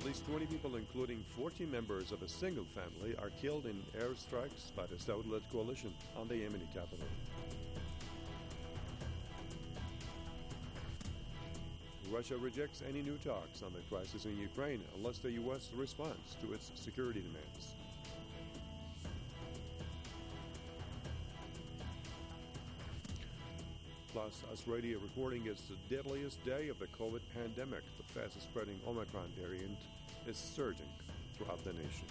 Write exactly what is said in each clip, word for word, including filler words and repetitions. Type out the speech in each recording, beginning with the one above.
least twenty people, including fourteen members of a single family, are killed in airstrikes by the Saudi-led coalition on the Yemeni capital. Russia rejects any new talks on the crisis in Ukraine unless the U S responds to its security demands. Plus, Australia reporting its deadliest day of the COVID pandemic. The fastest-spreading Omicron variant is surging throughout the nation.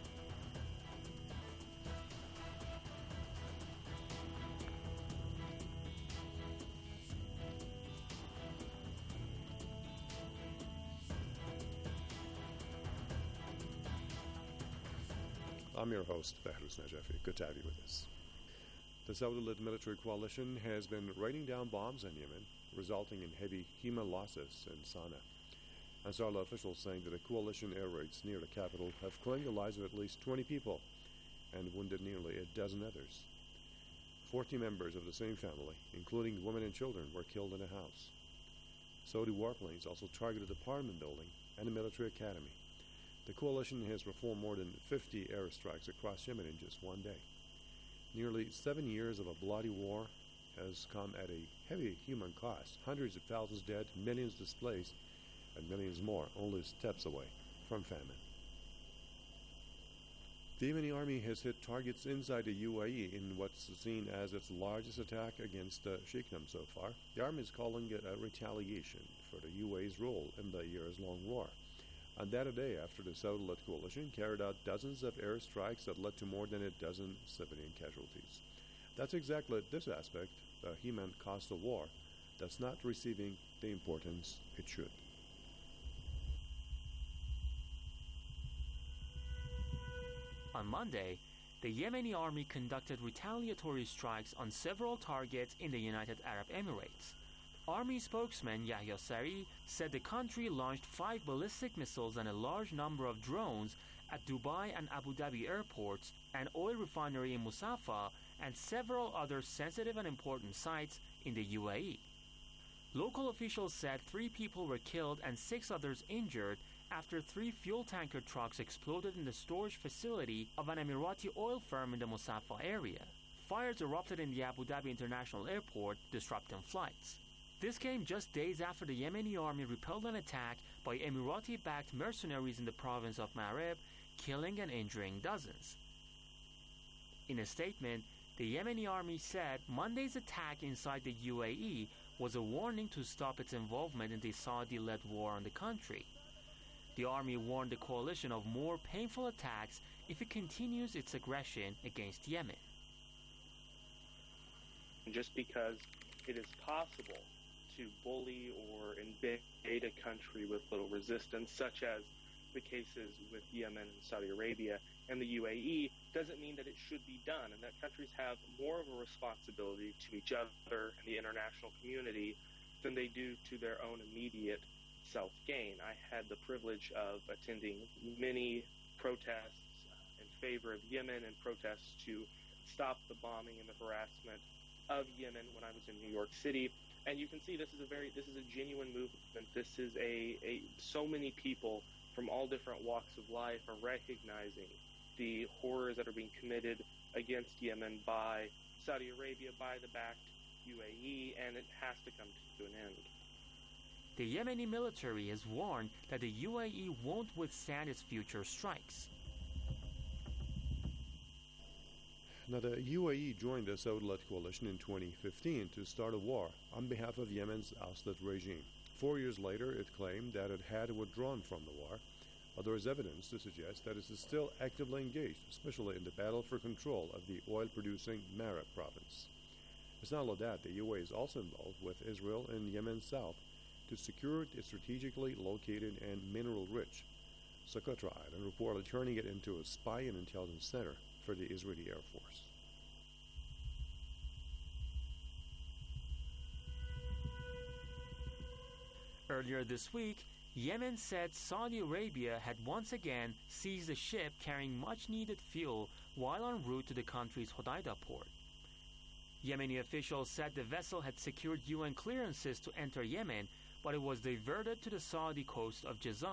I'm your host, Behruz Najafi. Good to have you with us. The Saudi-led military coalition has been raining down bombs in Yemen, resulting in heavy human losses in Sana'a. Ansarullah officials saying that the coalition air raids near the capital have claimed the lives of at least twenty people and wounded nearly a dozen others. Forty members of the same family, including women and children, were killed in a house. Saudi warplanes also targeted the parliament building and a military academy. The coalition has performed more than fifty airstrikes across Yemen in just one day. Nearly seven years of a bloody war has come at a heavy human cost. Hundreds of thousands dead, millions displaced, and millions more only steps away from famine. The Yemeni army has hit targets inside the U A E in what's seen as its largest attack against the Sheikhdom so far. The army is calling it a retaliation for the U A E's role in the years-long war. And that a day after the Saudi-led coalition carried out dozens of airstrikes that led to more than a dozen civilian casualties. That's exactly this aspect, the human cost of war, that's not receiving the importance it should. On Monday, the Yemeni army conducted retaliatory strikes on several targets in the United Arab Emirates. Army spokesman Yahya Sari said the country launched five ballistic missiles and a large number of drones at Dubai and Abu Dhabi airports, an oil refinery in Musafah, and several other sensitive and important sites in the U A E. Local officials said three people were killed and six others injured after three fuel tanker trucks exploded in the storage facility of an Emirati oil firm in the Musafah area. Fires erupted in the Abu Dhabi International Airport, disrupting flights. This came just days after the Yemeni army repelled an attack by Emirati-backed mercenaries in the province of Marib, killing and injuring dozens. In a statement, the Yemeni army said Monday's attack inside the U A E was a warning to stop its involvement in the Saudi-led war on the country. The army warned the coalition of more painful attacks if it continues its aggression against Yemen. Just because it is possible to bully or invade a country with little resistance, such as the cases with Yemen and Saudi Arabia and the U A E, doesn't mean that it should be done, and that countries have more of a responsibility to each other and the international community than they do to their own immediate self-gain. I had the privilege of attending many protests in favor of Yemen and protests to stop the bombing and the harassment of Yemen when I was in New York City. And you can see this is a very, this is a genuine movement. This is a, a, so many people from all different walks of life are recognizing the horrors that are being committed against Yemen by Saudi Arabia, by the backed U A E, and it has to come to an end. The Yemeni military has warned that the U A E won't withstand its future strikes. Now, the U A E joined the Saudi-led coalition in twenty fifteen to start a war on behalf of Yemen's ousted regime. Four years later, it claimed that it had withdrawn from the war, but there is evidence to suggest that it is still actively engaged, especially in the battle for control of the oil-producing Marib province. It's not only that, the U A E is also involved with Israel in Yemen's south to secure its strategically located and mineral-rich Socotra Island, reportedly turning it into a spy and intelligence center for the Israeli Air Force. Earlier this week, Yemen said Saudi Arabia had once again seized a ship carrying much-needed fuel while en route to the country's Hodeidah port. Yemeni officials said the vessel had secured U N clearances to enter Yemen, but it was diverted to the Saudi coast of Jazan.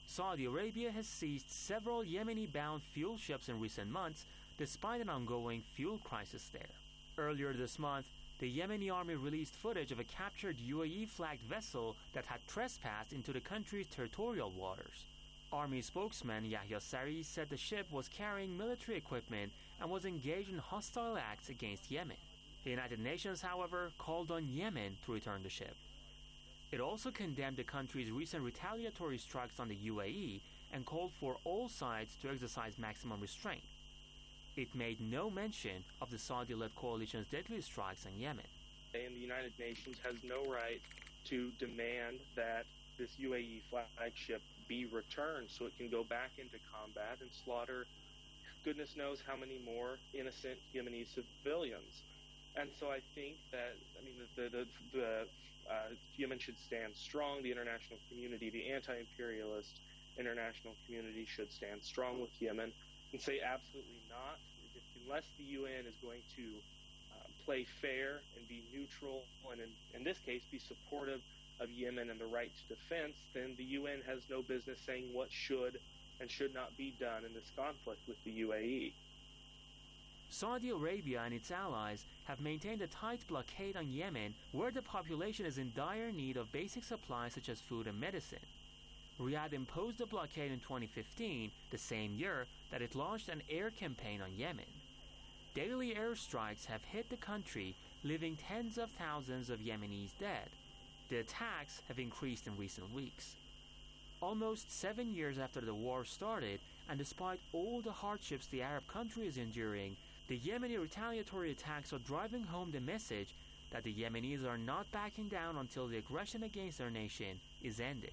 Saudi Arabia has seized several Yemeni-bound fuel ships in recent months, despite an ongoing fuel crisis there. Earlier this month, the Yemeni army released footage of a captured U A E-flagged vessel that had trespassed into the country's territorial waters. Army spokesman Yahya Sari said the ship was carrying military equipment and was engaged in hostile acts against Yemen. The United Nations, however, called on Yemen to return the ship. It also condemned the country's recent retaliatory strikes on the U A E and called for all sides to exercise maximum restraint. It made no mention of the Saudi-led coalition's deadly strikes in Yemen. And the United Nations has no right to demand that this U A E flagship be returned so it can go back into combat and slaughter goodness knows how many more innocent Yemeni civilians. And so I think that, I mean, the, the, the uh, Yemen should stand strong. The international community, the anti-imperialist international community should stand strong with Yemen and say absolutely not. If, unless the U N is going to uh, play fair and be neutral and in, in this case be supportive of Yemen and the right to defense, then the U N has no business saying what should and should not be done in this conflict with the U A E. Saudi Arabia and its allies have maintained a tight blockade on Yemen, where the population is in dire need of basic supplies such as food and medicine. Riyadh imposed a blockade in twenty fifteen, the same year that it launched an air campaign on Yemen. Daily airstrikes have hit the country, leaving tens of thousands of Yemenis dead. The attacks have increased in recent weeks. Almost seven years after the war started, and despite all the hardships the Arab country is enduring, the Yemeni retaliatory attacks are driving home the message that the Yemenis are not backing down until the aggression against their nation is ended.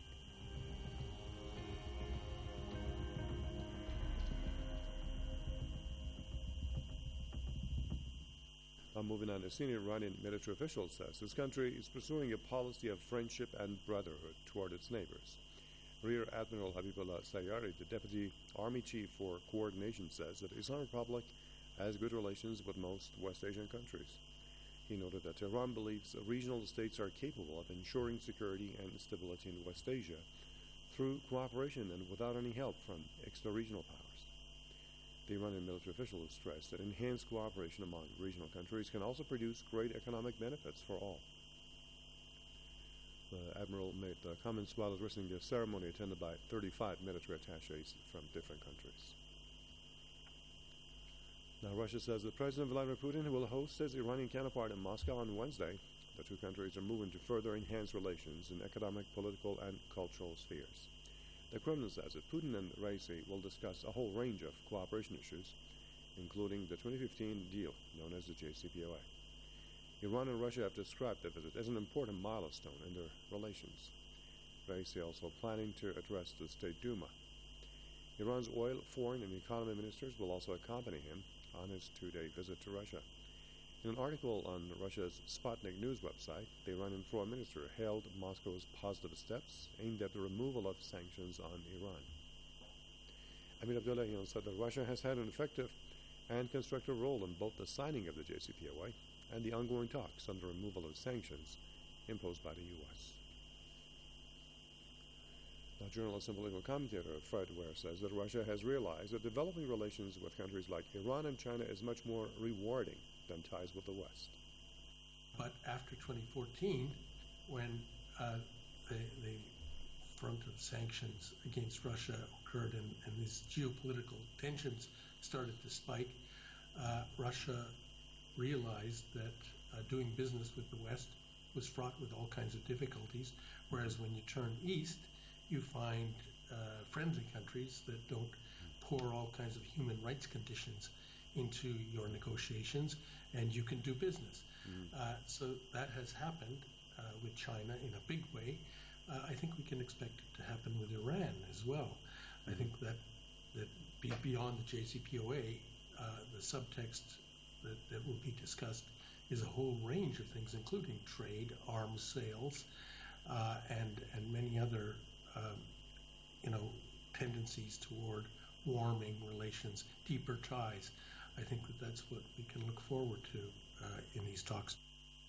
Uh, moving on, a senior Iranian military official says his country is pursuing a policy of friendship and brotherhood toward its neighbors. Rear Admiral Habibullah Sayari, the deputy army chief for coordination, says that the Islamic Republic has good relations with most West Asian countries. He noted that Tehran believes regional states are capable of ensuring security and stability in West Asia through cooperation and without any help from extra-regional powers. The Iranian military official has stressed that enhanced cooperation among regional countries can also produce great economic benefits for all. The admiral made the comments while addressing a ceremony attended by thirty-five military attachés from different countries. Now, Russia says that President Vladimir Putin will host his Iranian counterpart in Moscow on Wednesday. The two countries are moving to further enhance relations in economic, political, and cultural spheres. The Kremlin says that Putin and Raisi will discuss a whole range of cooperation issues, including the twenty fifteen deal known as the J C P O A. Iran and Russia have described the visit as an important milestone in their relations. Raisi also planning to address the State Duma. Iran's oil, foreign, and economy ministers will also accompany him on his two-day visit to Russia. In an article on Russia's Sputnik news website, the Iranian foreign minister hailed Moscow's positive steps aimed at the removal of sanctions on Iran. Amir Abdullahian said that Russia has had an effective and constructive role in both the signing of the J C P O A and the ongoing talks on the removal of sanctions imposed by the U S. Now, journalist and political commentator Fred Ware says that Russia has realized that developing relations with countries like Iran and China is much more rewarding than ties with the West. But after twenty fourteen, when uh, the, the front of sanctions against Russia occurred and, and these geopolitical tensions started to spike, uh, Russia realized that uh, doing business with the West was fraught with all kinds of difficulties, whereas when you turn east, you find uh, friendly countries that don't pour all kinds of human rights conditions into your negotiations, and you can do business. Mm. Uh, so that has happened uh, with China in a big way. Uh, I think we can expect it to happen with Iran as well. Mm. I think that that be beyond the J C P O A, uh, the subtext that, that will be discussed is a whole range of things, including trade, arms sales, uh, and and many other um, you know tendencies toward warming relations, deeper ties. I think that that's what we can look forward to uh, in these talks.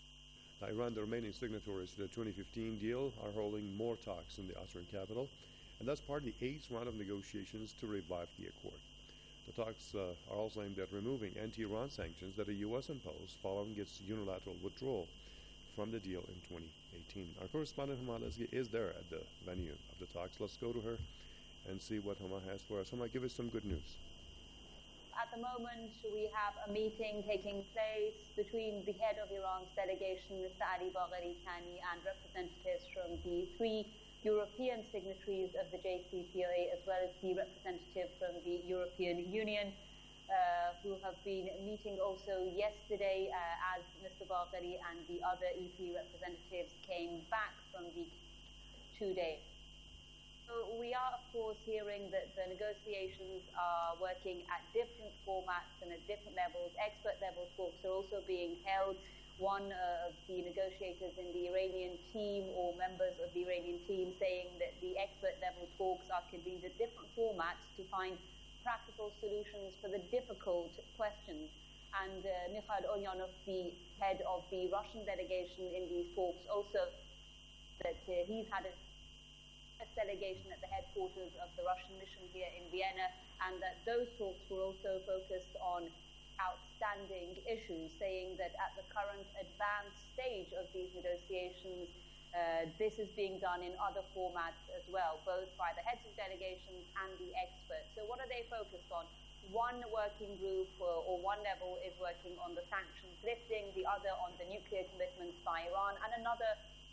Now, Iran, the remaining signatories to the twenty fifteen deal, are holding more talks in the Austrian capital. and that's part of the eighth round of negotiations to revive the accord. The talks uh, are also aimed at removing anti-Iran sanctions that the U S imposed following its unilateral withdrawal from the deal in twenty eighteen. Our correspondent Huma Lesgi is there at the venue of the talks. Let's go to her and see what Huma has for us. Huma, give us some good news. At the moment, we have a meeting taking place between the head of Iran's delegation, Mister Ali Bagheri Kani, and representatives from the three European signatories of the J C P O A, as well as the representative from the European Union, uh, who have been meeting also yesterday uh, as Mister Bagheri and the other E P representatives came back from the two days. So we are, of course, hearing that the negotiations are working at different formats and at different levels. Expert level talks are also being held. One uh, of the negotiators in the Iranian team or members of the Iranian team saying that the expert level talks are convened at different formats to find practical solutions for the difficult questions. And uh, Mikhail Ulyanov, the head of the Russian delegation in these talks, also that uh, he's had a delegation at the headquarters of the Russian mission here in Vienna, and that those talks were also focused on outstanding issues, saying that at the current advanced stage of these negotiations, uh, this is being done in other formats as well, both by the heads of delegations and the experts. So what are they focused on? One working group or, or one level is working on the sanctions lifting, the other on the nuclear commitments by Iran, and another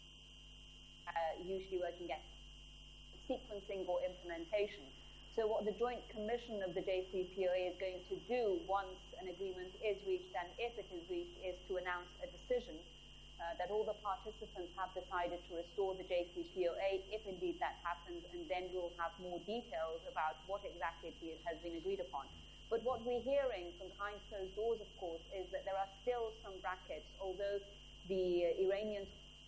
uh, usually working at sequencing or implementation. So what the Joint Commission of the J C P O A is going to do once an agreement is reached, and if it is reached, is to announce a decision uh, that all the participants have decided to restore the J C P O A, if indeed that happens, and then we'll have more details about what exactly has been agreed upon. But what we're hearing from behind closed doors, of course, is that there are still some brackets, although the uh, Iranians,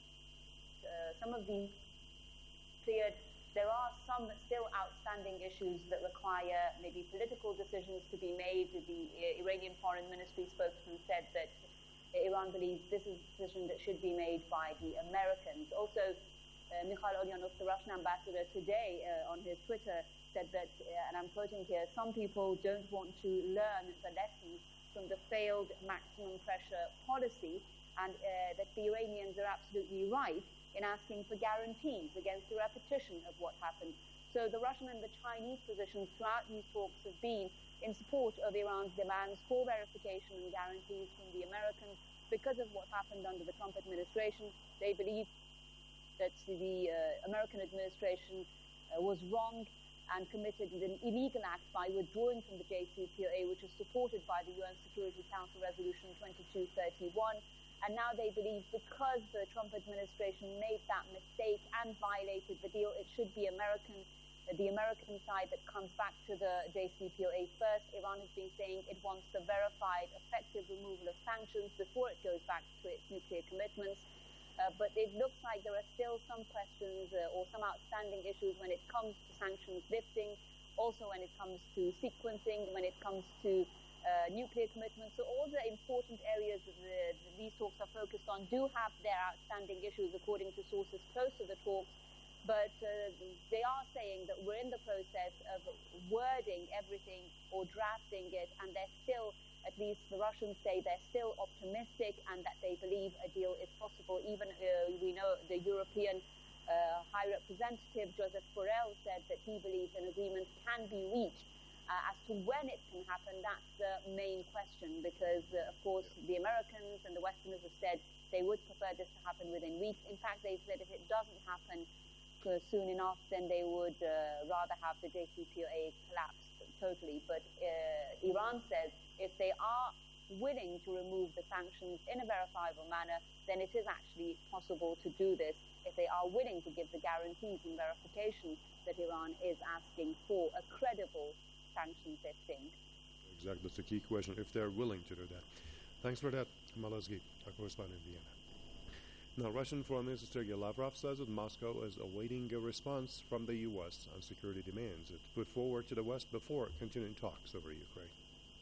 uh, some of these cleared, there are some still outstanding issues that require maybe political decisions to be made. The uh, Iranian Foreign Ministry spokesman said that Iran believes this is a decision that should be made by the Americans. Also, uh, Mikhail Ulyanov, the Russian ambassador, today uh, on his Twitter said that, uh, and I'm quoting here, some people don't want to learn the lessons from the failed maximum pressure policy, and uh, that the Iranians are absolutely right in asking for guarantees against the repetition of what happened. So the Russian and the Chinese positions throughout these talks have been in support of Iran's demands for verification and guarantees from the Americans because of what happened under the Trump administration. They believe that the uh, American administration uh, was wrong and committed an illegal act by withdrawing from the J C P O A, which is supported by the U N Security Council Resolution twenty-two thirty-one. And now they believe because the Trump administration made that mistake and violated the deal, it should be American, the American side that comes back to the J C P O A first. Iran has been saying it wants the verified, effective removal of sanctions before it goes back to its nuclear commitments. Uh, but it looks like there are still some questions uh, or some outstanding issues when it comes to sanctions lifting, also when it comes to sequencing, when it comes to Uh, nuclear commitments. So all the important areas that the, the, these talks are focused on do have their outstanding issues according to sources close to the talks, but uh, they are saying that we're in the process of wording everything or drafting it, and they're still, at least the Russians say, they're still optimistic and that they believe a deal is possible. Even uh, we know the European uh, High Representative Joseph Borrell said that he believes an agreement can be reached. Uh, as to when it can happen, that's the main question, because, uh, of course, the Americans and the Westerners have said they would prefer this to happen within weeks. In fact, they said if it doesn't happen uh, soon enough, then they would uh, rather have the J C P O A collapse totally. But uh, Iran says if they are willing to remove the sanctions in a verifiable manner, then it is actually possible to do this if they are willing to give the guarantees and verification that Iran is asking for a credible sanctions lifting. Exactly, that's the key question, if they're willing to do that. Thanks for that, Huma Lesgi, our correspondent in Vienna. Now, Russian Foreign Minister Sergei Lavrov says that Moscow is awaiting a response from the U S on security demands it put forward to the West before continuing talks over Ukraine.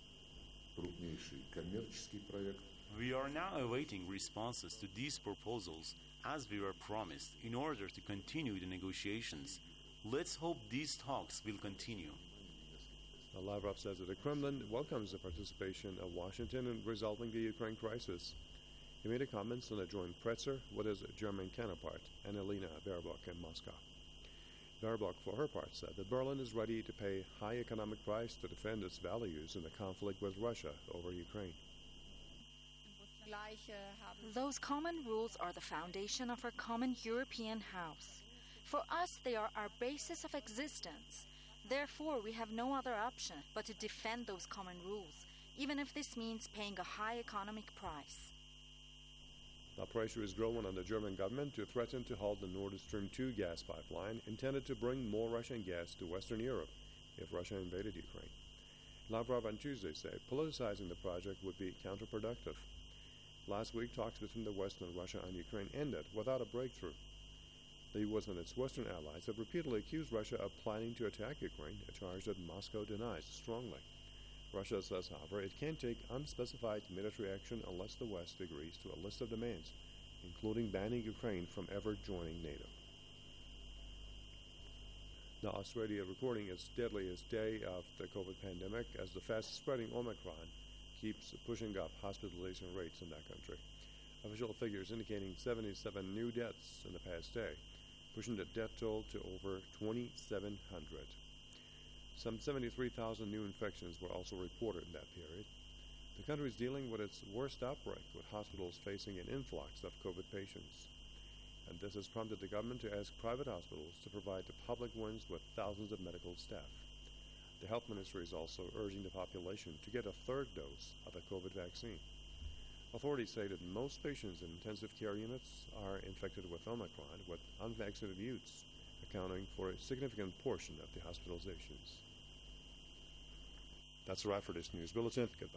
We are now awaiting responses to these proposals as we were promised in order to continue the negotiations. Let's hope these talks will continue. Now, Lavrov says that the Kremlin welcomes the participation of Washington in resolving the Ukraine crisis. He made a comments on a joint presser with his German counterpart, Annalena Baerbock, in Moscow. Baerbock, for her part, said that Berlin is ready to pay high economic price to defend its values in the conflict with Russia over Ukraine. Those common rules are the foundation of our common European house. For us, they are our basis of existence. Therefore, we have no other option but to defend those common rules, even if this means paying a high economic price. Now, pressure is growing on the German government to threaten to halt the Nord Stream two gas pipeline intended to bring more Russian gas to Western Europe if Russia invaded Ukraine. Lavrov on Tuesday said politicizing the project would be counterproductive. Last week, talks between the West and Russia on Ukraine ended without a breakthrough. The U S and its Western allies have repeatedly accused Russia of planning to attack Ukraine, a charge that Moscow denies strongly. Russia says, however, it can't take unspecified military action unless the West agrees to a list of demands, including banning Ukraine from ever joining NATO. Now, Australia recording its deadliest day of the COVID pandemic as the fast-spreading Omicron keeps pushing up hospitalization rates in that country. Official figures indicating seventy-seven new deaths in the past day, pushing the death toll to over twenty-seven hundred. Some seventy-three thousand new infections were also reported in that period. The country is dealing with its worst outbreak, with hospitals facing an influx of COVID patients. And this has prompted the government to ask private hospitals to provide the public ones with thousands of medical staff. The health ministry is also urging the population to get a third dose of the COVID vaccine. Authorities say that most patients in intensive care units are infected with Omicron, with unvaccinated youths accounting for a significant portion of the hospitalizations. That's a wrap for this news bulletin. Goodbye.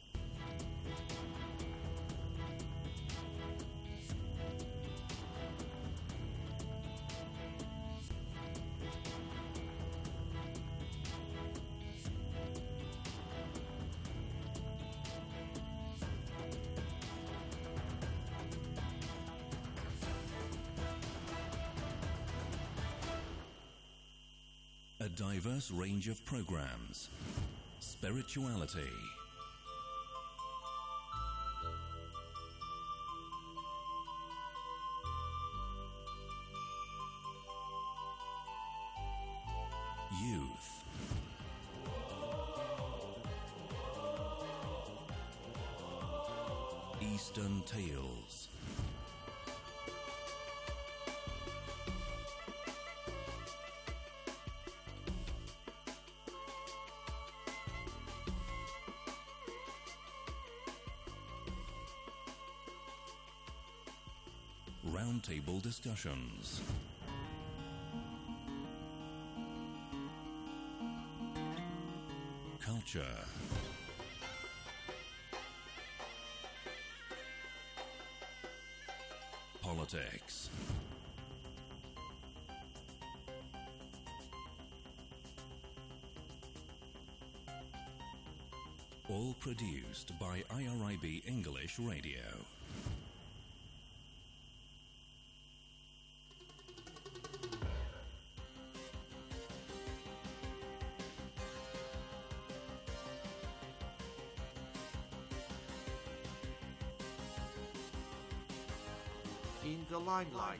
A diverse range of programs, spirituality, youth, Eastern Tales, roundtable discussions, culture, politics, all produced by I R I B English Radio. In the limelight.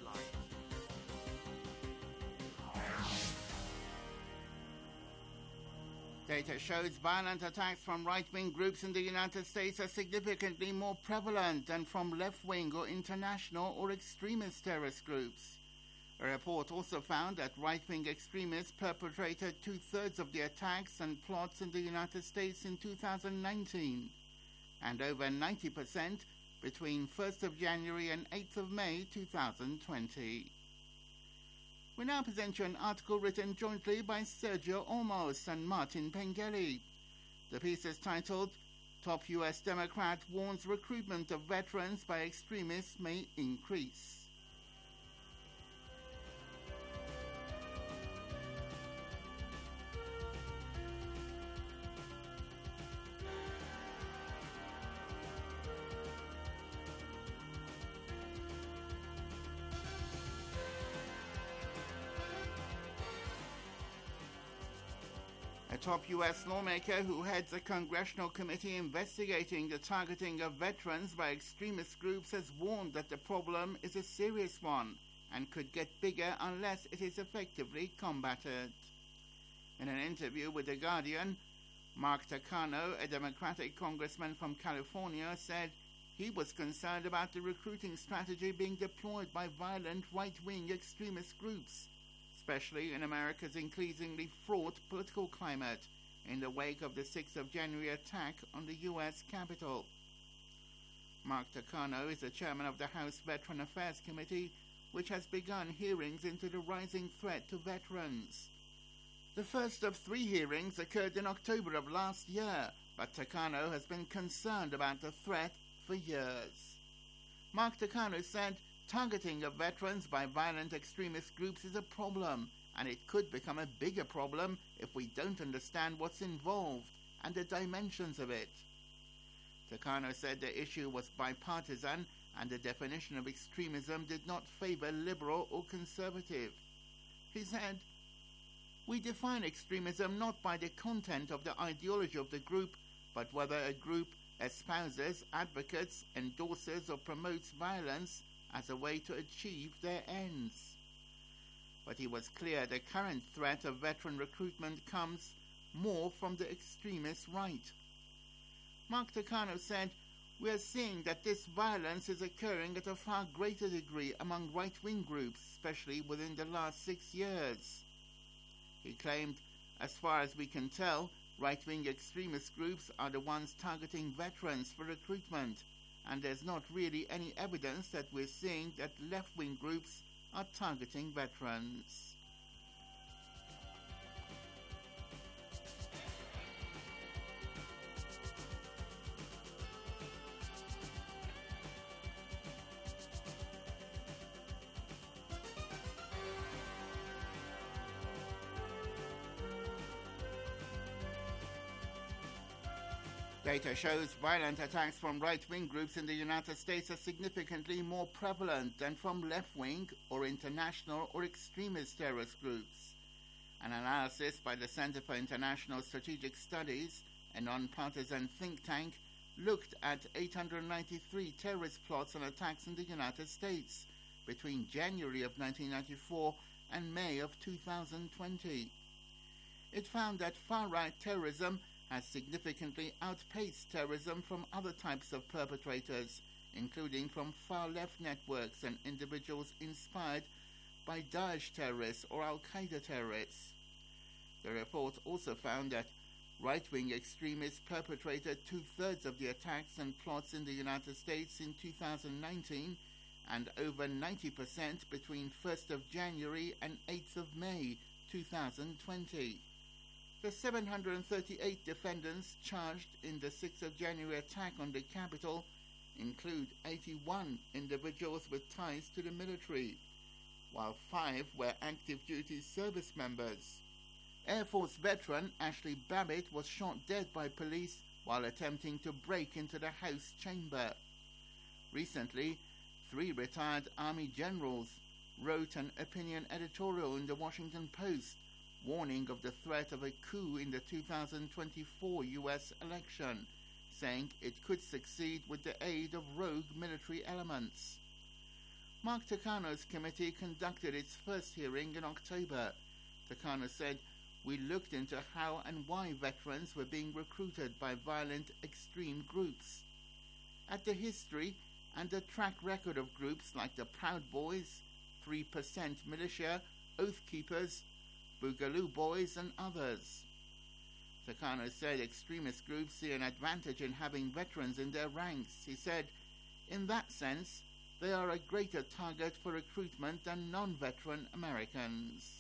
Data shows violent attacks from right-wing groups in the United States are significantly more prevalent than from left-wing or international or extremist terrorist groups. A report also found that right-wing extremists perpetrated two-thirds of the attacks and plots in the United States in two thousand nineteen, and over ninety percent between first of January and eighth of May two thousand twenty. We now present you an article written jointly by Sergio Olmos and Martin Pengelly. The piece is titled, Top U S Democrat Warns Recruitment of Veterans by Extremists May Increase. top U S lawmaker who heads a congressional committee investigating the targeting of veterans by extremist groups has warned that the problem is a serious one and could get bigger unless it is effectively combated. In an interview with The Guardian, Mark Takano, a Democratic congressman from California, said he was concerned about the recruiting strategy being deployed by violent right-wing extremist groups, especially in America's increasingly fraught political climate in the wake of the sixth of January attack on the U S Capitol. Mark Takano is the chairman of the House Veteran Affairs Committee, which has begun hearings into the rising threat to veterans. The first of three hearings occurred in October of last year, but Takano has been concerned about the threat for years. Mark Takano said targeting of veterans by violent extremist groups is a problem, and it could become a bigger problem if we don't understand what's involved and the dimensions of it. Takano said the issue was bipartisan and the definition of extremism did not favor liberal or conservative. He said, "We define extremism not by the content of the ideology of the group, but whether a group espouses, advocates, endorses, or promotes violence as a way to achieve their ends." But he was clear the current threat of veteran recruitment comes more from the extremist right. Mark Takano said, "We are seeing that this violence is occurring at a far greater degree among right-wing groups, especially within the last six years. He claimed, "As far as we can tell, right-wing extremist groups are the ones targeting veterans for recruitment, and there's not really any evidence that we're seeing that left-wing groups are targeting veterans." Data shows violent attacks from right-wing groups in the United States are significantly more prevalent than from left-wing or international or extremist terrorist groups. An analysis by the Center for International Strategic Studies, a non-partisan think tank, looked at eight hundred ninety-three terrorist plots and attacks in the United States between January of nineteen ninety-four and May of two thousand twenty. It found that far-right terrorism has significantly outpaced terrorism from other types of perpetrators, including from far-left networks and individuals inspired by Daesh terrorists or Al-Qaeda terrorists. The report also found that right-wing extremists perpetrated two-thirds of the attacks and plots in the United States in two thousand nineteen and over ninety percent between first of January and eighth of May two thousand twenty. The seven hundred thirty-eight defendants charged in the sixth of January attack on the Capitol include eighty-one individuals with ties to the military, while five were active duty service members. Air Force veteran Ashley Babbitt was shot dead by police while attempting to break into the House chamber. Recently, three retired Army generals wrote an opinion editorial in the Washington Post warning of the threat of a coup in the two thousand twenty-four U S election, saying it could succeed with the aid of rogue military elements. Mark Takano's committee conducted its first hearing in October. Takano said, "We looked into how and why veterans were being recruited by violent extreme groups, at the history and the track record of groups like the Proud Boys, three percent Militia, Oath Keepers, Boogaloo Boys, and others." Takano said extremist groups see an advantage in having veterans in their ranks. He said, "In that sense, they are a greater target for recruitment than non-veteran Americans."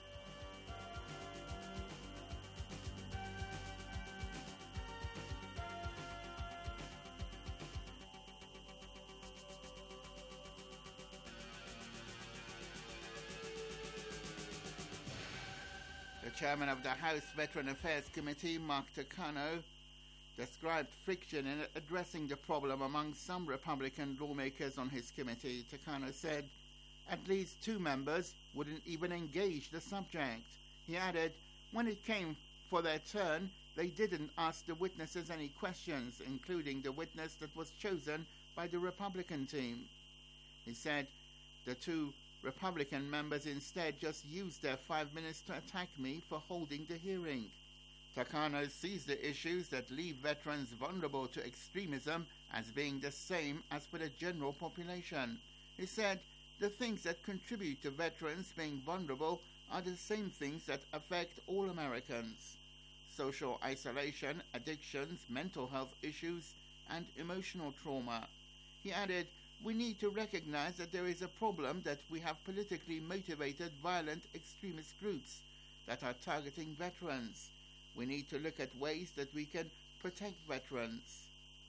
The chairman of the House Veteran Affairs Committee, Mark Takano, described friction in addressing the problem among some Republican lawmakers on his committee. Takano said at least two members wouldn't even engage the subject. He added, "When it came for their turn, they didn't ask the witnesses any questions, including the witness that was chosen by the Republican team. He said the two Republican members instead just used their five minutes to attack me for holding the hearing. Takano sees the issues that leave veterans vulnerable to extremism as being the same as for the general population. He said the things that contribute to veterans being vulnerable are the same things that affect all Americans: social isolation, addictions, mental health issues, and emotional trauma. He added, "We need to recognize that there is a problem that we have politically motivated violent extremist groups that are targeting veterans. We need to look at ways that we can protect veterans."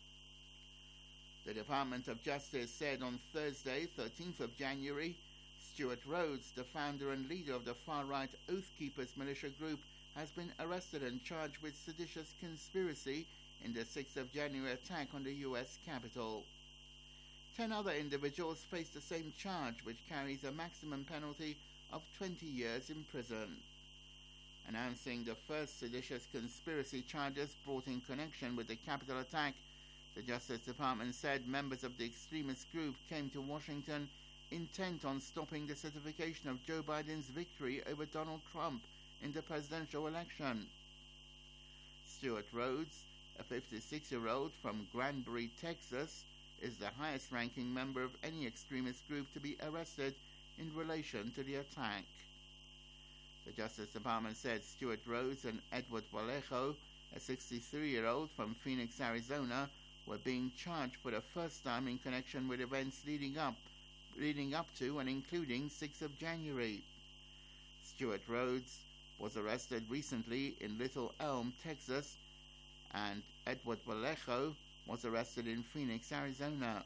The Department of Justice said on Thursday, thirteenth of January, Stuart Rhodes, the founder and leader of the far-right Oath Keepers militia group, has been arrested and charged with seditious conspiracy in the sixth of January attack on the U S Capitol. Ten other individuals face the same charge, which carries a maximum penalty of twenty years in prison. Announcing the first seditious conspiracy charges brought in connection with the Capitol attack, the Justice Department said members of the extremist group came to Washington intent on stopping the certification of Joe Biden's victory over Donald Trump in the presidential election. Stuart Rhodes, a fifty-six-year-old from Granbury, Texas, is the highest-ranking member of any extremist group to be arrested in relation to the attack. The Justice Department said Stuart Rhodes and Edward Vallejo, a sixty-three-year-old from Phoenix, Arizona, were being charged for the first time in connection with events leading up, leading up to and including sixth of January. Stuart Rhodes was arrested recently in Little Elm, Texas, and Edward Vallejo was arrested in Phoenix, Arizona.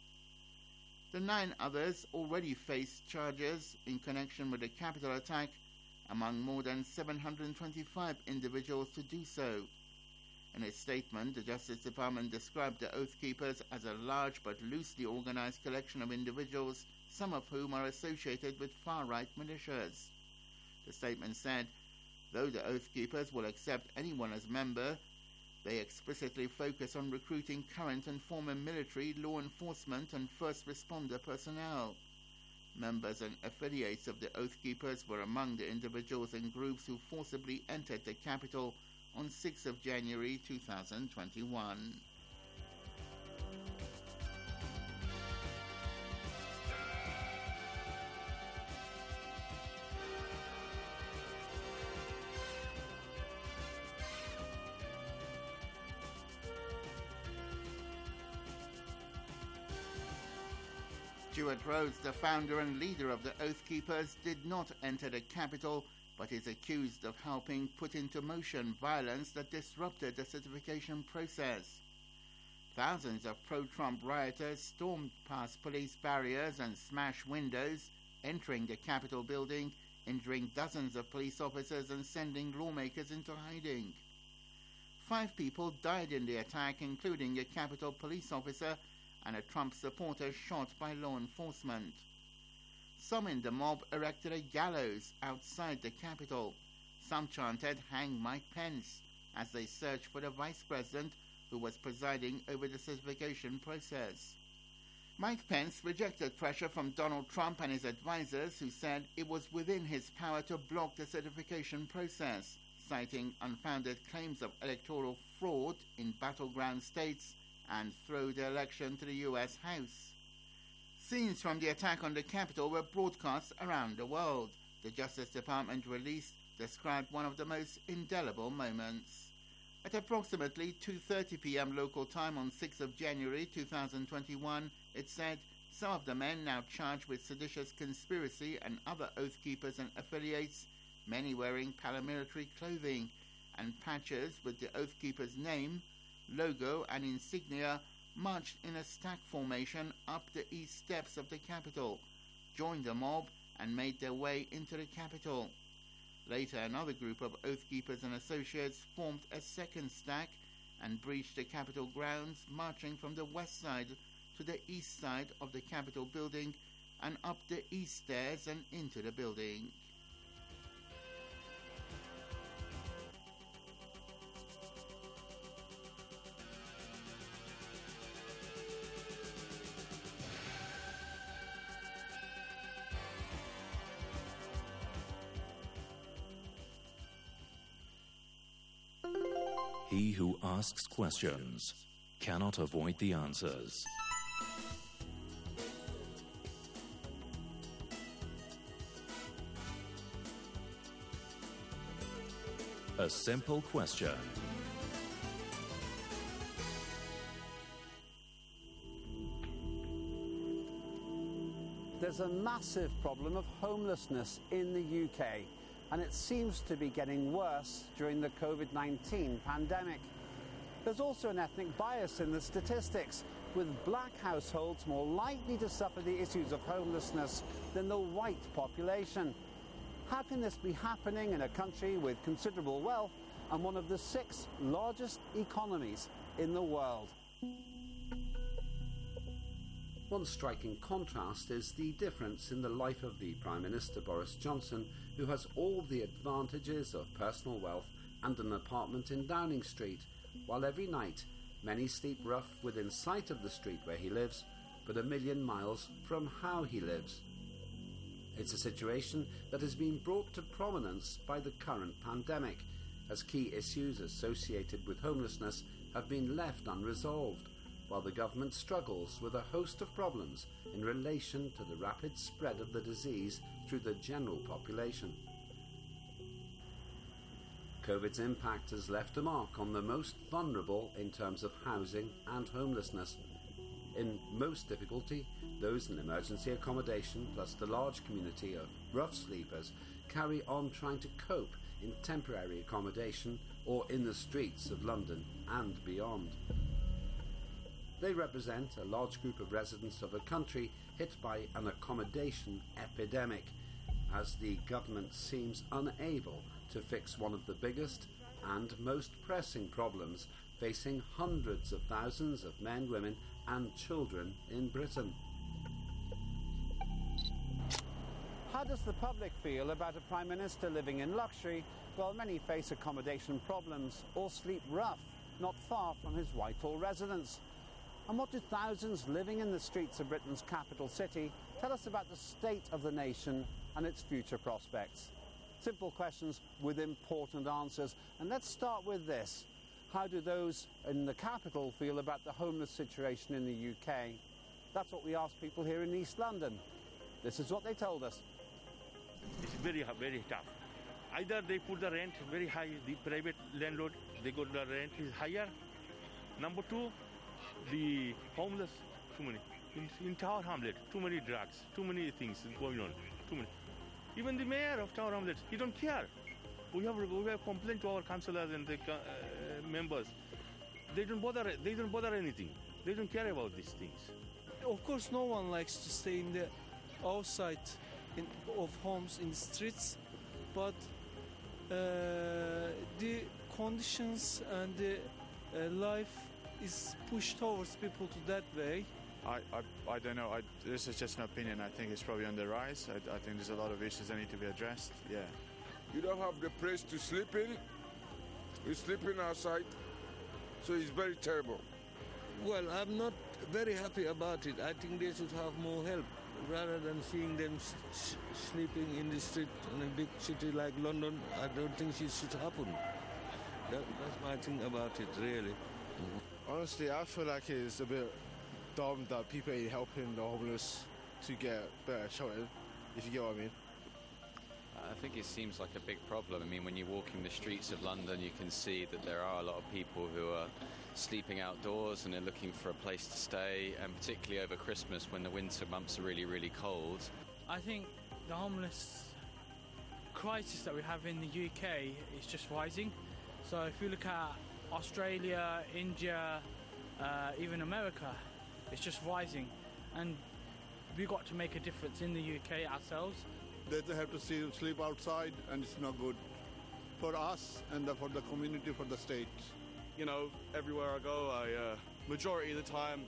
The nine others already faced charges in connection with the Capitol attack, among more than seven hundred twenty-five individuals to do so. In its statement, the Justice Department described the Oath Keepers as a large but loosely organized collection of individuals, some of whom are associated with far-right militias. The statement said, though the Oath Keepers will accept anyone as member, they explicitly focus on recruiting current and former military, law enforcement, and first responder personnel. Members and affiliates of the Oath Keepers were among the individuals and groups who forcibly entered the Capitol on sixth of January two thousand twenty-one. Stuart Rhodes, the founder and leader of the Oath Keepers, did not enter the Capitol, but is accused of helping put into motion violence that disrupted the certification process. Thousands of pro-Trump rioters stormed past police barriers and smashed windows, entering the Capitol building, injuring dozens of police officers and sending lawmakers into hiding. Five people died in the attack, including a Capitol police officer and a Trump supporter shot by law enforcement. Some in the mob erected a gallows outside the Capitol. Some chanted, "Hang Mike Pence," as they searched for the vice president who was presiding over the certification process. Mike Pence rejected pressure from Donald Trump and his advisors, who said it was within his power to block the certification process, citing unfounded claims of electoral fraud in battleground states and throw the election to the U S House. Scenes from the attack on the Capitol were broadcast around the world. The Justice Department release described one of the most indelible moments. At approximately two thirty p.m. local time on sixth of January two thousand twenty-one, it said some of the men now charged with seditious conspiracy and other Oath Keepers and affiliates, many wearing paramilitary clothing and patches with the Oath Keepers' name, logo and insignia, marched in a stack formation up the east steps of the Capitol, joined the mob, and made their way into the Capitol. Later, another group of Oath Keepers and associates formed a second stack and breached the Capitol grounds, marching from the west side to the east side of the Capitol building and up the east stairs and into the building. He who asks questions cannot avoid the answers. A simple question. There's a massive problem of homelessness in the U K, and it seems to be getting worse during the COVID nineteen pandemic. There's also an ethnic bias in the statistics, with black households more likely to suffer the issues of homelessness than the white population. How can this be happening in a country with considerable wealth and one of the six largest economies in the world? One striking contrast is the difference in the life of the Prime Minister Boris Johnson, who has all the advantages of personal wealth and an apartment in Downing Street, while every night many sleep rough within sight of the street where he lives, but a million miles from how he lives. It's a situation that has been brought to prominence by the current pandemic, as key issues associated with homelessness have been left unresolved, while the government struggles with a host of problems in relation to the rapid spread of the disease through the general population. COVID's impact has left a mark on the most vulnerable in terms of housing and homelessness. In most difficulty, those in emergency accommodation, plus the large community of rough sleepers, carry on trying to cope in temporary accommodation or in the streets of London and beyond. They represent a large group of residents of a country hit by an accommodation epidemic, as the government seems unable to fix one of the biggest and most pressing problems facing hundreds of thousands of men, women and children in Britain. How does the public feel about a Prime Minister living in luxury while many face accommodation problems or sleep rough not far from his Whitehall residence? And what do thousands living in the streets of Britain's capital city tell us about the state of the nation and its future prospects? Simple questions with important answers. And let's start with this. How do those in the capital feel about the homeless situation in the U K? That's what we asked people here in East London. This is what they told us. It's very, very tough. Either they put the rent very high, the private landlord, they got the rent is higher. Number two, the homeless, too many. In, in Tower Hamlet, too many drugs, too many things going on, too many. Even the mayor of Tower Hamlet, he don't care. We have we have complained to our councillors and the uh, members. They don't bother. They don't bother anything. They don't care about these things. Of course, no one likes to stay in the outside in, of homes in the streets, but uh, the conditions and the uh, life is pushed towards people to that way. I, I, I don't know. I, this is just an opinion. I think it's probably on the rise. I, I think there's a lot of issues that need to be addressed. Yeah. You don't have the place to sleep in. You're sleeping outside. So it's very terrible. Well, I'm not very happy about it. I think they should have more help rather than seeing them sh- sleeping in the street in a big city like London. I don't think it should happen. That, that's my thing about it, really. Mm-hmm. Honestly, I feel like it's a bit dumb that people ain't helping the homeless to get better shelter, if you get what I mean. I think it seems like a big problem. I mean, when you're walking the streets of London, you can see that there are a lot of people who are sleeping outdoors and are looking for a place to stay, and particularly over Christmas when the winter months are really, really cold. I think the homeless crisis that we have in the U K is just rising. So if you look at Australia, India, uh, even America, it's just rising. And we've got to make a difference in the U K ourselves. They have to see, sleep outside, and it's not good for us and the, for the community, for the state. You know, everywhere I go, I uh, majority of the time,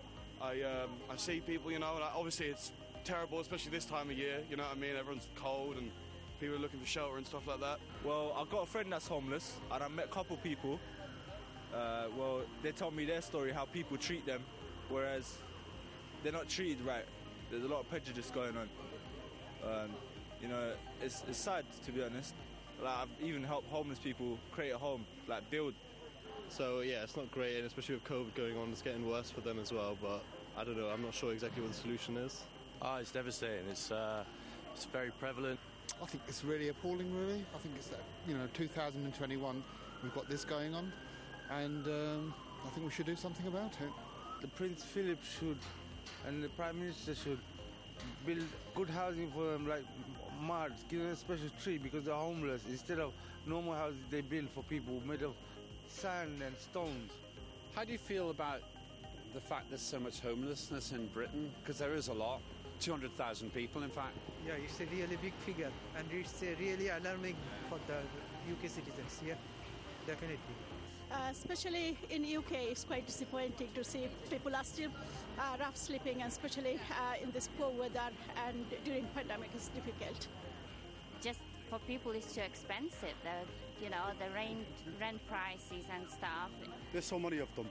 I um, I see people. You know, and I, obviously it's terrible, especially this time of year. You know what I mean? Everyone's cold and people are looking for shelter and stuff like that. Well, I've got a friend that's homeless, and I met a couple people. Uh, well, they told me their story, how people treat them, whereas they're not treated right. There's a lot of prejudice going on. Um, you know, it's, it's sad, to be honest. Like, I've even helped homeless people create a home, like build So yeah, it's not great, and especially with COVID going on, it's getting worse for them as well. But I don't know. I'm not sure exactly what the solution is. Ah, it's devastating. It's uh, it's very prevalent. I think it's really appalling, really. I think it's that, you know, two thousand twenty-one, we've got this going on, and um, I think we should do something about it. The Prince Philip should, and the Prime Minister should, build good housing for them, like mud, give them a special tree because they're homeless. Instead of normal houses they build for people made of sand and stones. How do you feel about the fact there's so much homelessness in Britain? Because there is a lot. two hundred thousand people, in fact. Yeah, it's a really big figure, and it's uh, really alarming for the U K citizens. Yeah, definitely. Uh, especially in U K, it's quite disappointing to see people are still uh, rough sleeping, and especially uh, in this poor weather and during pandemic is difficult. Just for people, it's too expensive. The you know the rent rent prices and stuff. There's so many of them.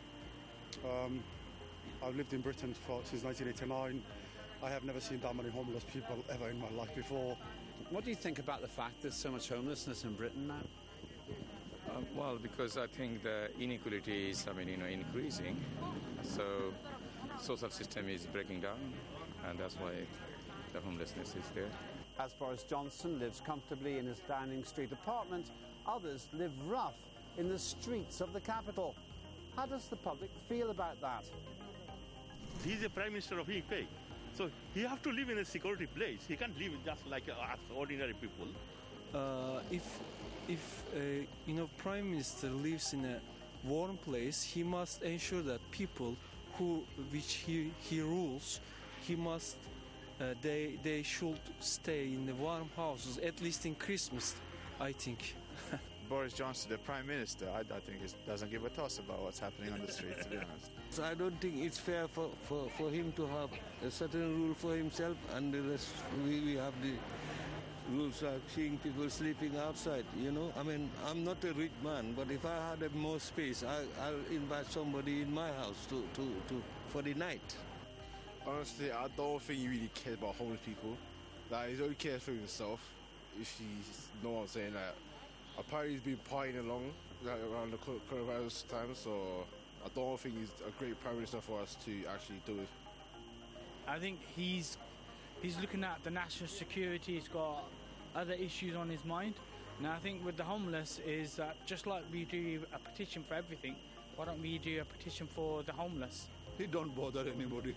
Um, I've lived in Britain for, since nineteen eighty-nine. I have never seen that many homeless people ever in my life before. What do you think about the fact there's so much homelessness in Britain now? Uh, well, because I think the inequality is, I mean, you know, increasing. So social system is breaking down, and that's why the homelessness is there. As Boris Johnson lives comfortably in his Downing Street apartment, others live rough in the streets of the capital. How does the public feel about that? He's the Prime Minister of U K. So he have to live in a security place. He can't live just like us ordinary people. Uh, if if uh, you know Prime Minister lives in a warm place, he must ensure that people who which he he rules, he must uh, they they should stay in the warm houses at least in Christmas, I think. Boris Johnson, the Prime Minister, I, I think he doesn't give a toss about what's happening on the streets, to be honest. So I don't think it's fair for, for, for him to have a certain rule for himself, and the rest we, we have the rules like seeing people sleeping outside, you know. I mean, I'm not a rich man, but if I had a more space, I, I'll invite somebody in my house to, to, to for the night. Honestly, I don't think he really cares about homeless people. Like, he's only cares for himself. If he's, know what I'm saying, like, apparently he's been partying along like, around the coronavirus time, so I don't think he's a great Prime Minister for us to actually do it. I think he's he's looking at the national security. He's got other issues on his mind. Now I think with the homeless is that just like we do a petition for everything, why don't we do a petition for the homeless? He don't bother anybody.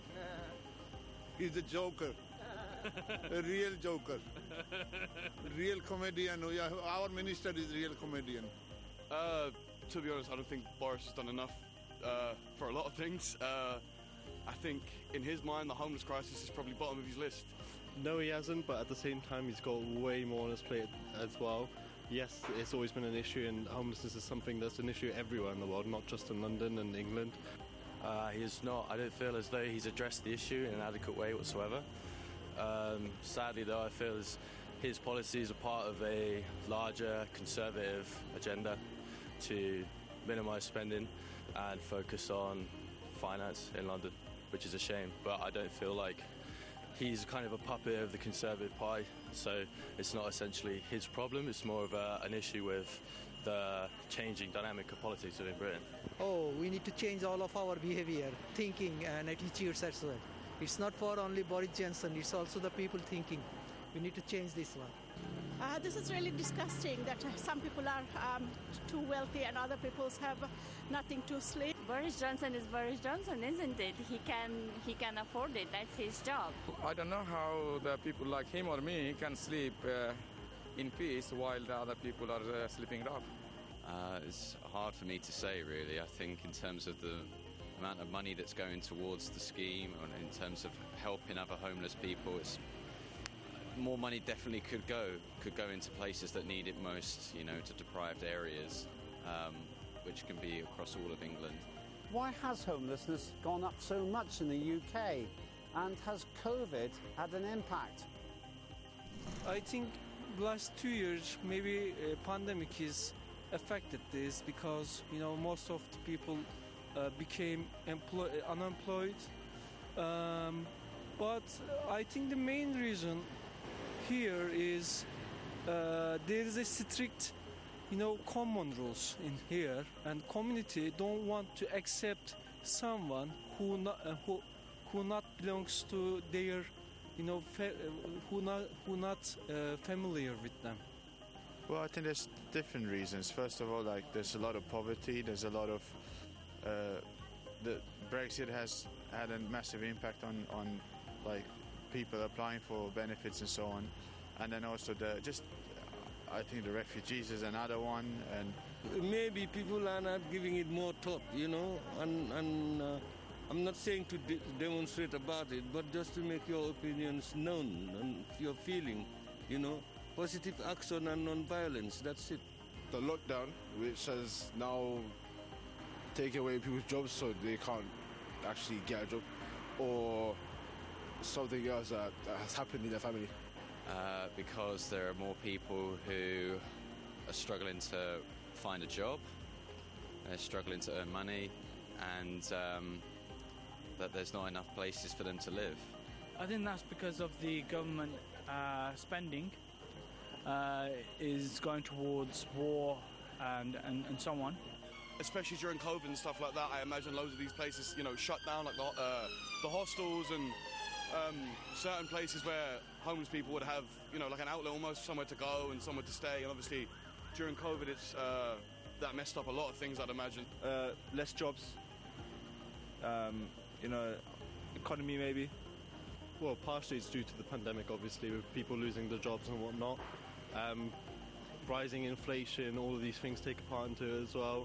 He's a joker. A real joker. Real comedian. Yeah, our minister is real comedian. Uh, to be honest, I don't think Boris has done enough uh, for a lot of things. Uh, I think in his mind, the homeless crisis is probably bottom of his list. No, he hasn't, but at the same time, he's got way more on his plate as well. Yes, it's always been an issue, and homelessness is something that's an issue everywhere in the world, not just in London and England. Uh, he's not, I don't feel as though he's addressed the issue in an adequate way whatsoever. Um, sadly, though, I feel as his policies are part of a larger conservative agenda to minimise spending and focus on finance in London, which is a shame. But I don't feel like he's kind of a puppet of the Conservative Party, so it's not essentially his problem. It's more of a, an issue with the changing dynamic of politics within Britain. Oh, we need to change all of our behavior, thinking and attitudes as well. It's not for only Boris Johnson, it's also the people thinking. We need to change this one. Uh, this is really disgusting that uh, some people are um, too wealthy and other people have nothing to sleep. Boris Johnson is Boris Johnson, isn't it? He can he can afford it. That's his job. I don't know how the people like him or me can sleep uh, in peace while the other people are uh, sleeping rough. Uh, it's hard for me to say, really. I think in terms of the amount of money that's going towards the scheme and in terms of helping other homeless people, it's more money definitely could go could go into places that need it most, you know, to deprived areas, um, which can be across all of England. Why has homelessness gone up so much in the U K, and has COVID had an impact? I think last two years maybe a pandemic is affected this because you know most of the people uh, became employ- unemployed, um, but I think the main reason here is uh, there is a strict you know, common rules in here, and community don't want to accept someone who not, uh, who who not belongs to their, you know, fa- who not who not uh, familiar with them. Well, I think there's different reasons. First of all, like there's a lot of poverty. There's a lot of uh, the Brexit has had a massive impact on on like people applying for benefits and so on, and then also the just I think the refugees is another one, and maybe people are not giving it more thought, you know, and and uh, I'm not saying to de- demonstrate about it, but just to make your opinions known and your feeling, you know. Positive action and non-violence, that's it. The lockdown, which has now taken away people's jobs so they can't actually get a job, or something else that, that has happened in their family? Uh, because there are more people who are struggling to find a job, they're struggling to earn money, and um, that there's not enough places for them to live. I think that's because of the government uh, spending uh, is going towards war and, and, and so on. Especially during COVID and stuff like that, I imagine loads of these places, you know, shut down, like the, uh, the hostels and um, certain places where homeless people would have, you know, like an outlet almost, somewhere to go and somewhere to stay. And obviously, during COVID, it's uh, that messed up a lot of things, I'd imagine. Uh, less jobs, um, you know, economy maybe. Well, partially it's due to the pandemic, obviously, with people losing their jobs and whatnot. Um, rising inflation, all of these things take a part into it as well.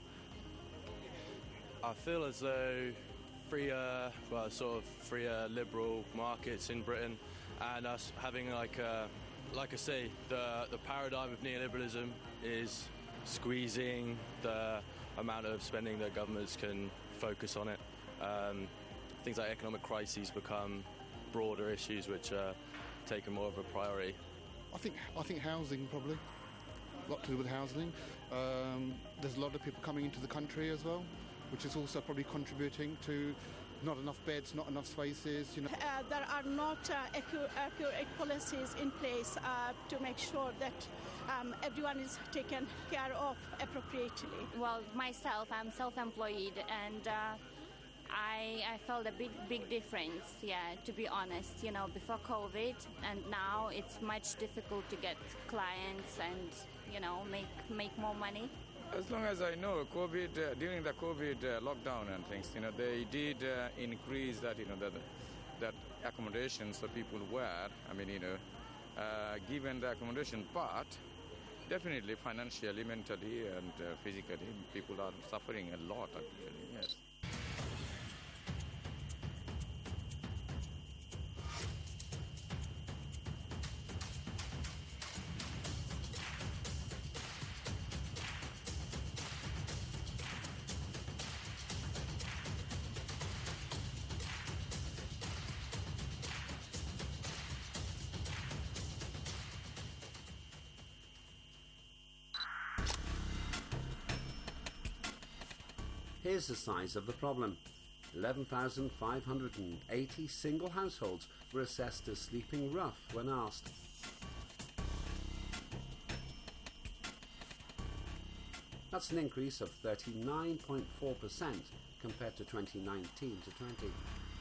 I feel as though freer, well, sort of freer liberal markets in Britain, and us having like, a, like I say, the the paradigm of neoliberalism is squeezing the amount of spending that governments can focus on it. Um, things like economic crises become broader issues which are taken more of a priority. I think I think housing probably. A lot to do with housing. Um, there's a lot of people coming into the country as well, which is also probably contributing to not enough beds, not enough spaces. You know, uh, there are not uh, accurate, accurate policies in place uh, to make sure that um, everyone is taken care of appropriately. Well, myself, I'm self-employed, and uh, I, I felt a big, big difference, yeah, to be honest, you know, before COVID, and now it's much difficult to get clients and, you know, make make more money. As long as I know, COVID uh, during the COVID uh, lockdown and things, you know, they did uh, increase that, you know, that that accommodation so people were. I mean, you know, uh, given the accommodation, but definitely financially, mentally, and uh, physically, people are suffering a lot. Actually, yes. Here's the size of the problem. eleven thousand five hundred eighty single households were assessed as sleeping rough when asked. That's an increase of thirty-nine point four percent compared to twenty nineteen to twenty.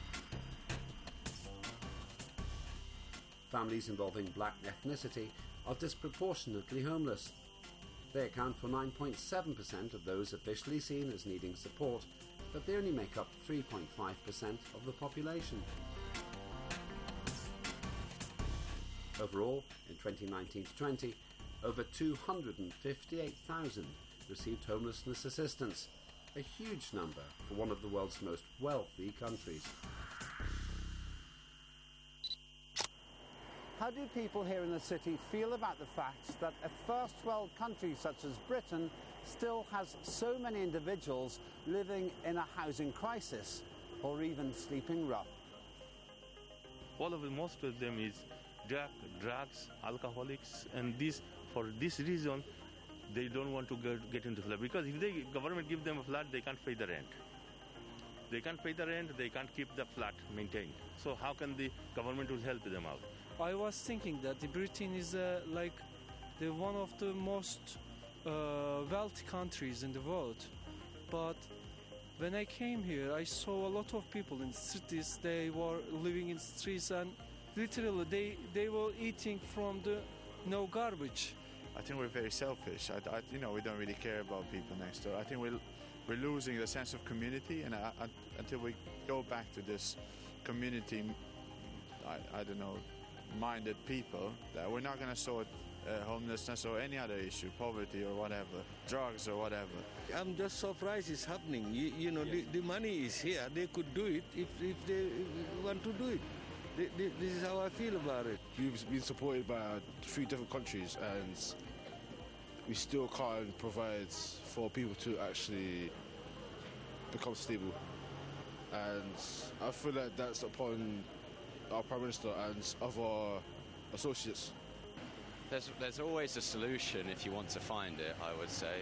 Families involving black ethnicity are disproportionately homeless. They account for nine point seven percent of those officially seen as needing support, but they only make up three point five percent of the population. Overall, in twenty nineteen to twenty, over two hundred fifty-eight thousand received homelessness assistance, a huge number for one of the world's most wealthy countries. How do people here in the city feel about the fact that a first world country such as Britain still has so many individuals living in a housing crisis or even sleeping rough? All of the, most of them is drug, drugs, alcoholics, and this for this reason they don't want to get, get into flat, because if the government give them a flat, they can't pay the rent. They can't pay the rent, they can't keep the flat maintained. So how can the government will help them out? I was thinking that the Britain is uh, like the one of the most uh, wealthy countries in the world. But when I came here, I saw a lot of people in cities. They were living in streets, and literally they, they were eating from the no garbage. I think we're very selfish. I, I, you know, we don't really care about people next door. I think we're, we're losing the sense of community, and I, I, until we go back to this community, I, I don't know, minded people, that we're not going to sort uh, homelessness or any other issue, poverty or whatever, drugs or whatever. I'm just surprised it's happening. You, you know, the, the money is here. They could do it if, if they want to do it. This is how I feel about it. We've been supported by three different countries, and we still can't provide for people to actually become stable. And I feel like that's upon our Prime Minister and other associates. There's, there's always a solution if you want to find it, I would say.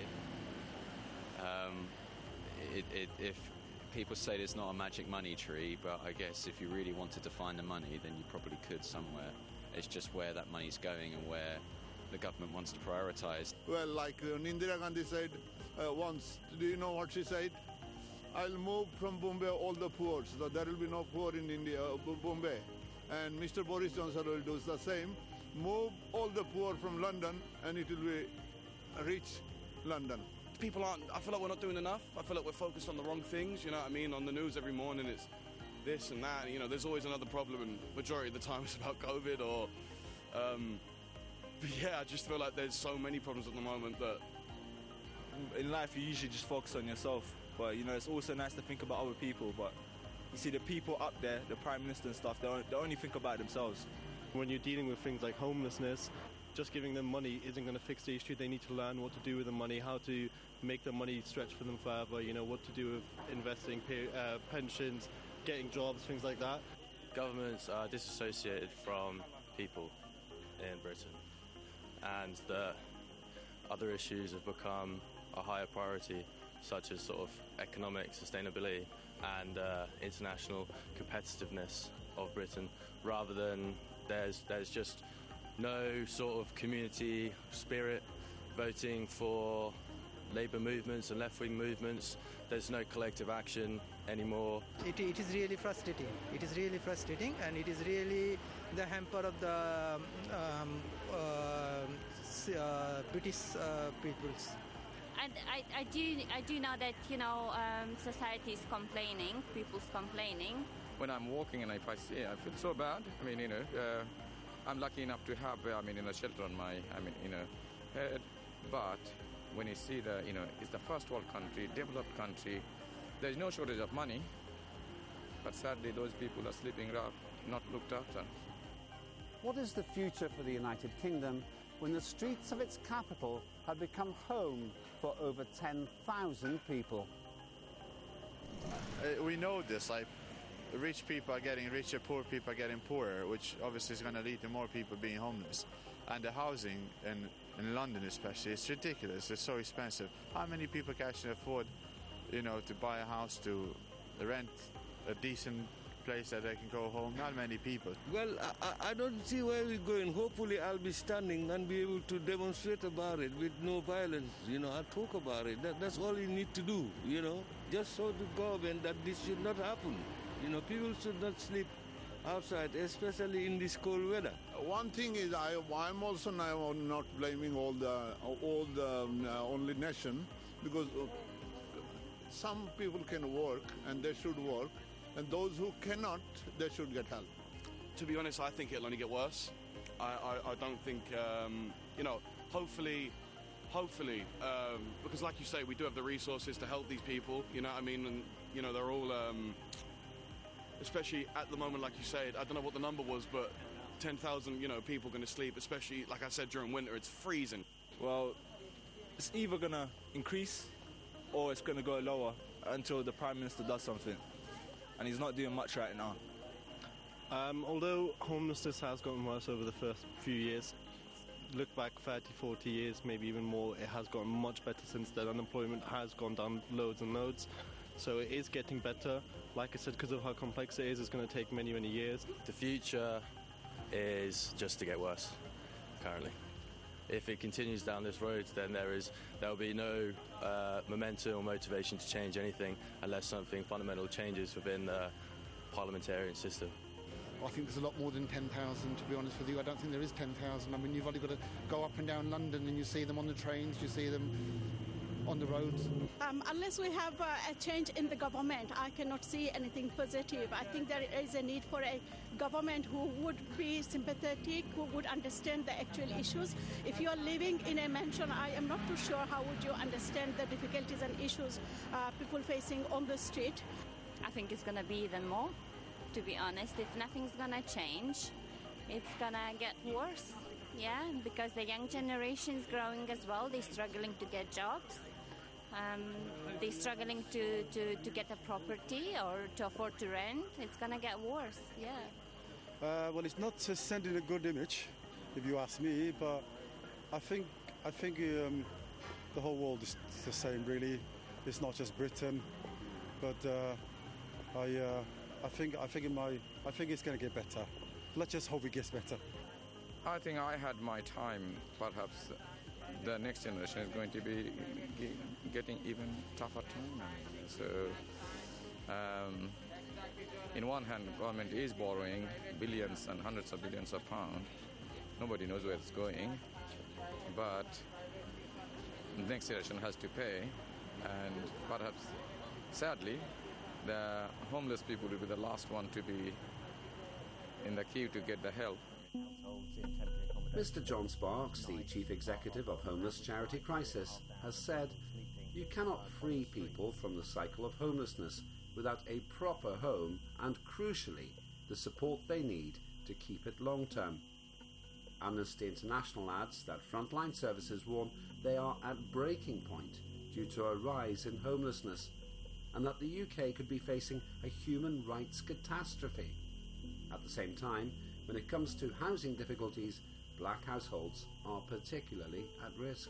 Um, it, it, if people say there's not a magic money tree, but I guess if you really wanted to find the money, then you probably could somewhere. It's just where that money's going and where the government wants to prioritise. Well, like uh, Indira Gandhi said uh, once, do you know what she said? I'll move from Bombay all the poor, so there will be no poor in India, uh, Bombay. And Mister Boris Johnson will do the same. Move all the poor from London and it will be rich London. People aren't, I feel like we're not doing enough. I feel like we're focused on the wrong things, you know what I mean? On the news every morning it's this and that, and, you know, there's always another problem, and majority of the time it's about COVID or... Um, but yeah, I just feel like there's so many problems at the moment that... In life you usually just focus on yourself, but, you know, it's also nice to think about other people, but you see the people up there, the Prime Minister and stuff, they only, they only think about themselves. When you're dealing with things like homelessness, just giving them money isn't going to fix the issue. They need to learn what to do with the money, how to make the money stretch for them forever, you know, what to do with investing, pay, uh, pensions, getting jobs, things like that. Governments are disassociated from people in Britain, and the other issues have become a higher priority, such as sort of economic sustainability and uh, international competitiveness of Britain, rather than there's there's just no sort of community spirit voting for Labour movements and left-wing movements. There's no collective action anymore. It, it is really frustrating. It is really frustrating, and it is really the hamper of the um, uh, uh, British uh, peoples. And I, I do I do know that, you know, um, society is complaining, people's complaining. When I'm walking and if I see it, I feel so bad. I mean, you know, uh, I'm lucky enough to have, I mean, you know, shelter on my, I mean, you know, head. But when you see the, you know, it's the first world country, developed country, there's no shortage of money. But sadly, those people are sleeping rough, not looked after. What is the future for the United Kingdom when the streets of its capital have become home for over ten thousand people? Uh, we know this, like, rich people are getting richer, poor people are getting poorer, which obviously is going to lead to more people being homeless. And the housing in, in London especially, it's ridiculous, it's so expensive. How many people can actually afford, you know, to buy a house, to rent a decent place that they can go home? Not many people. Well, I, I don't see where we're going. Hopefully I'll be standing and be able to demonstrate about it with no violence. You know, I'll talk about it. That, that's all you need to do, you know. Just show the government that this should not happen. You know, people should not sleep outside, especially in this cold weather. One thing is, I, I'm also now not blaming all the all the um, uh, only nation, because uh, some people can work and they should work, and those who cannot, they should get help. To be honest, I think it'll only get worse. I, I, I don't think, um, you know, hopefully, hopefully, um, because like you say, we do have the resources to help these people, you know what I mean? And, you know, they're all, um, especially at the moment, like you said, I don't know what the number was, but ten thousand, you know, people going to sleep, especially, like I said, during winter, it's freezing. Well, it's either going to increase or it's going to go lower until the Prime Minister does something. And he's not doing much right now. Um, although homelessness has gotten worse over the first few years, look back thirty, forty years, maybe even more, it has gotten much better since then. Unemployment has gone down loads and loads. So it is getting better. Like I said, because of how complex it is, it's going to take many, many years. The future is just to get worse, currently. if it continues down this road, then there is there will be no uh, momentum or motivation to change anything unless something fundamental changes within the parliamentarian system. I think there's a lot more than ten thousand, to be honest with you. I don't think there is ten thousand. I mean, you've only got to go up and down London and you see them on the trains, you see them on the roads. Um, unless we have uh, a change in the government, I cannot see anything positive. I think there is a need for a government who would be sympathetic, who would understand the actual issues. If you are living in a mansion, I am not too sure how would you understand the difficulties and issues uh, people facing on the street. I think it's going to be even more, to be honest. If nothing's going to change, it's going to get worse. Yeah, because the young generation is growing as well. They're struggling to get jobs. Um, they're struggling to, to, to get a property or to afford to rent. It's going to get worse, yeah. Uh, well, it's not uh, sending a good image, if you ask me, but I think I think um, the whole world is the same, really. It's not just Britain, but uh, I uh, I think I think it might, I think it's going to get better. Let's just hope it gets better. I think I had my time. Perhaps the next generation is going to be getting even tougher time. So, um, in one hand, government is borrowing billions and hundreds of billions of pounds. Nobody knows where it's going, but the next generation has to pay, and perhaps, sadly, the homeless people will be the last one to be in the queue to get the help. Mister John Sparks, the Chief Executive of Homeless Charity Crisis, has said, "You cannot free people from the cycle of homelessness without a proper home and, crucially, the support they need to keep it long-term." Amnesty International adds that frontline services warn they are at breaking point due to a rise in homelessness, and that the U K could be facing a human rights catastrophe. At the same time, when it comes to housing difficulties, black households are particularly at risk.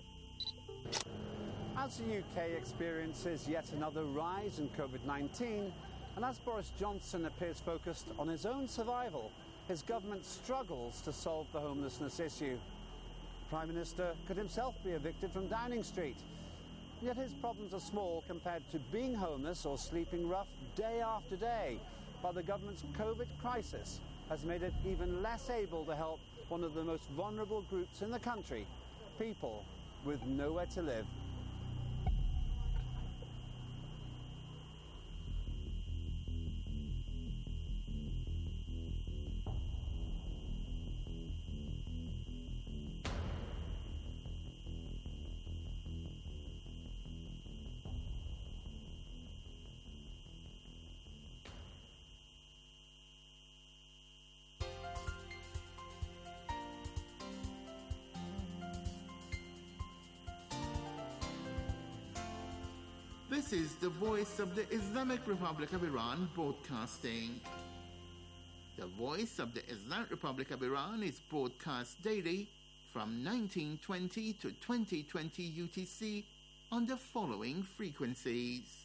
As the U K experiences yet another rise in COVID nineteen, and as Boris Johnson appears focused on his own survival, his government struggles to solve the homelessness issue. The Prime Minister could himself be evicted from Downing Street, yet his problems are small compared to being homeless or sleeping rough day after day, while the government's COVID crisis has made it even less able to help one of the most vulnerable groups in the country, people with nowhere to live. This is the voice of the Islamic Republic of Iran broadcasting. The voice of the Islamic Republic of Iran is broadcast daily from nineteen twenty to twenty twenty U T C on the following frequencies.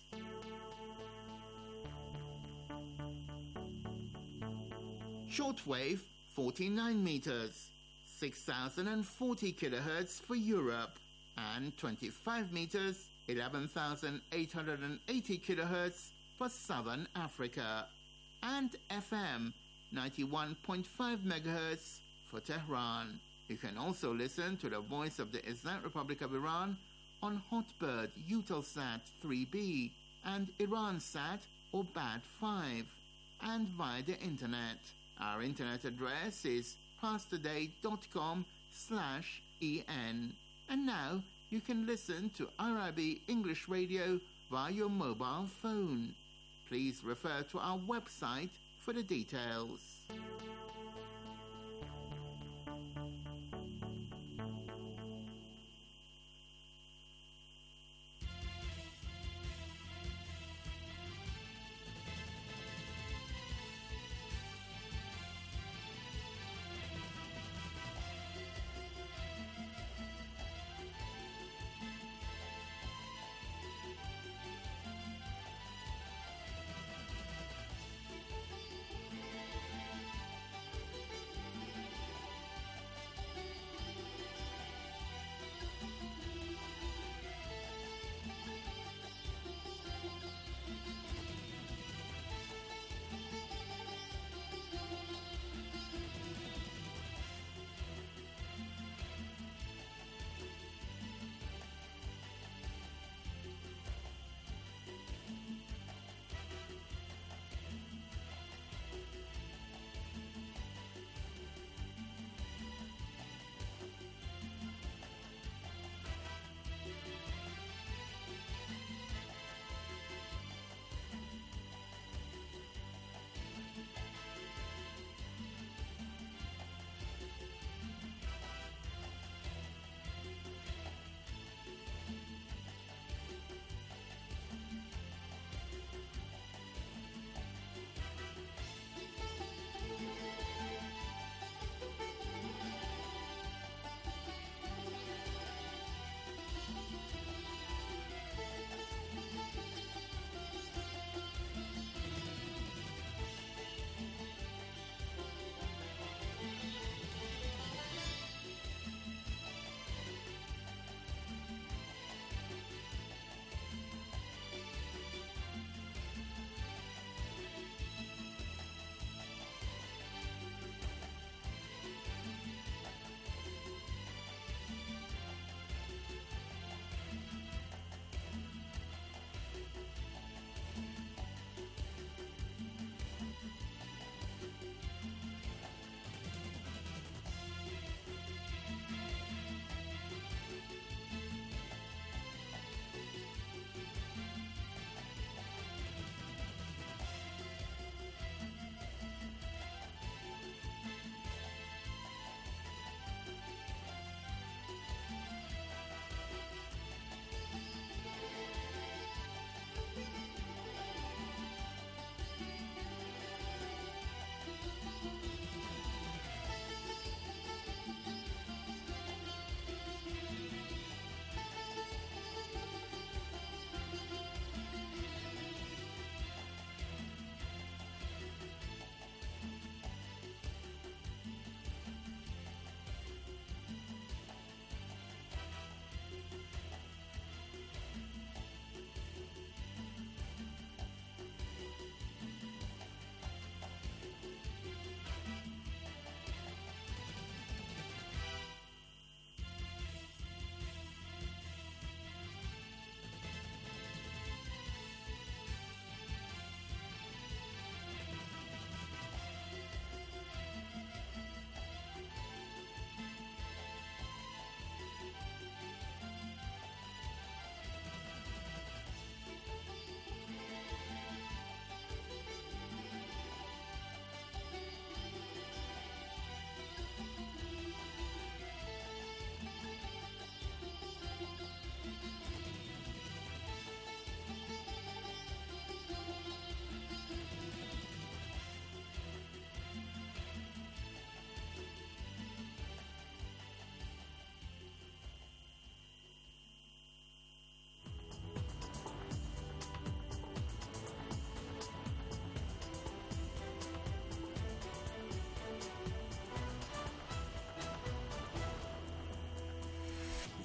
Shortwave forty-nine meters, six thousand forty kilohertz for Europe, and twenty-five meters, eleven thousand eight hundred eighty kilohertz for Southern Africa, and F M ninety-one point five megahertz for Tehran. You can also listen to the voice of the Islamic Republic of Iran on Hotbird Eutelsat three B and Iransat or B A D five, and via the internet. Our internet address is pastoday.com slash en. And now you can listen to Arabi English Radio via your mobile phone. Please refer to our website for the details.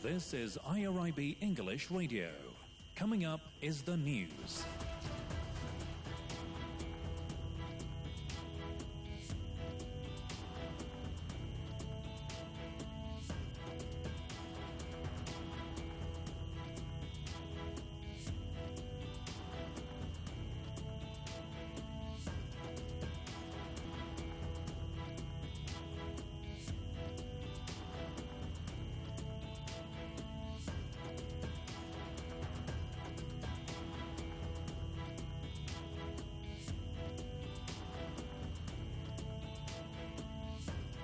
This is I R I B English Radio. Coming up is the news.